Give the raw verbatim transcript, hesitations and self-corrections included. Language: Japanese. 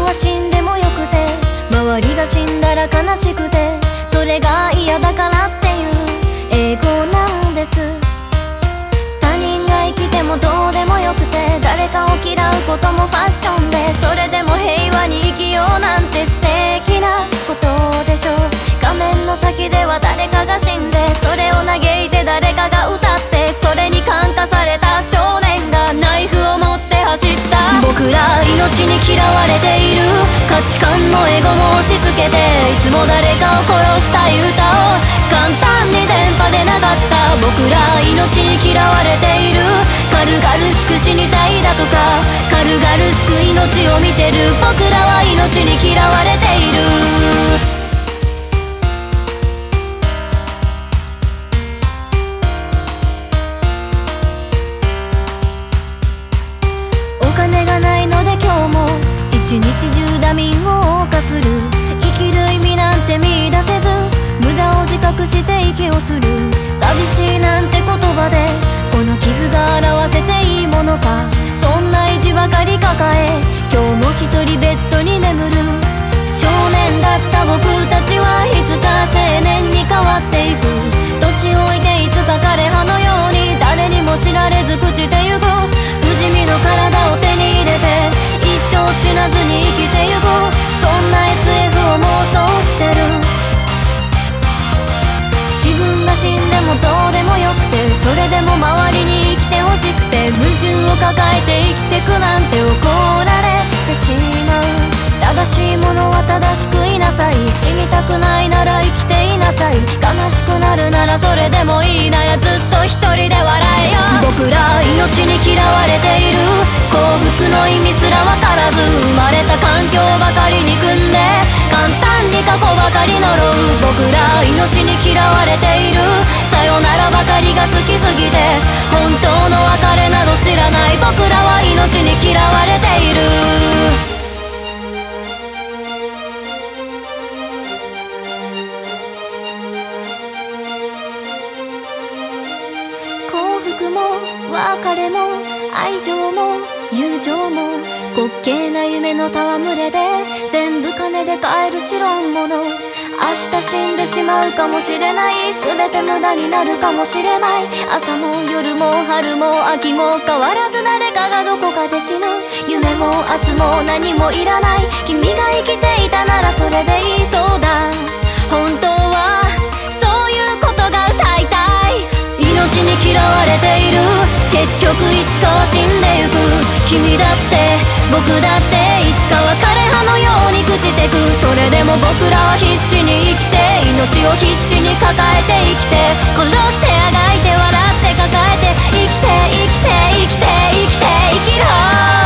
は死んでもよくて、周りが死んだら悲しくて、それが嫌だからっていう英語なんです。他人が生きてもどうでもよくて、誰かを嫌うこともファッションで、それでも平和に生きようなんて素敵なことでしょう。画面の先では誰かが死んで、それを嘆いて誰かが歌って、それに感化された少年がナイフを持って走った。僕ら命に嫌われている、価値観のエゴも押し付けて、いつも誰かを殺したい歌を簡単に電波で流した。僕ら命に嫌われている、軽々しく死にたいだとか、軽々しく命を見てる。僕らは命に嫌われている。お金がないので今日も一日中ダミンを謳歌する。生きる意味なんて見出せず、無駄を自覚して息をする。寂しいなんて言葉でこの傷が表せていいものか。そんな意地ばかり抱え、今日も一人ベッドに眠る。少年だった僕たちはいつか青年に変わっていく。年老いていつか枯葉のように誰にも知られず朽ちてゆく。不死身の体を手に入れて一生死なずに生きてゆく。そんな エスエフ を妄想してる。自分が死んでもどうでもよくて、それでも周りに生きてほしくて、矛盾を抱えて生きてくなんて怒られてしまう。正しいものは正しくいなさい。死にたくないなら生きていなさい。悲しくなるならそれでもいいなら、ずっと一人で笑えよ。僕ら命に嫌われている、幸福の意味すら分からず、生まれた環境ばかりに組んで、簡単に過去ばかり呪う。僕ら命に嫌われている、さよならばかりが好きすぎて、本当の別れなど知らない。僕らは命に嫌われている。幸福も別れも愛情も友情も滑稽な夢の戯れで、全部金で買える代物。明日死んでしまうかもしれない、全て無駄になるかもしれない。朝も夜も春も秋も変わらず誰かがどこかで死ぬ。夢も明日も何もいらない。君が生きていたならそれでいいそうだ。本当はそういうことが歌いたい。命に嫌われている、結局いつかは死んでゆく。君だって僕だっていつかは枯葉のように朽ちてく。それでも僕らは必死に生きて、命を必死に抱えて生きて、殺してあがいて笑って抱えて、生きて生きて生きて生きて生きろ。